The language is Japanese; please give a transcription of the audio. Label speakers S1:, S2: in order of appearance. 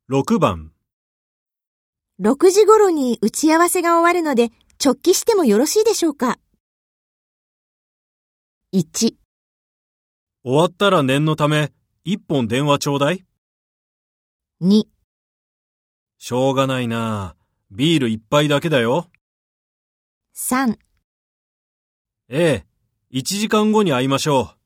S1: 6番。
S2: 6時頃に打ち合わせが終わるので直帰してもよろしいでしょうか。1、
S1: 終わったら念のため、1本電話ちょうだい。
S2: 2、
S1: しょうがないな。ビール1杯だけだよ。
S2: 3
S1: ええ、1時間後に会いましょう。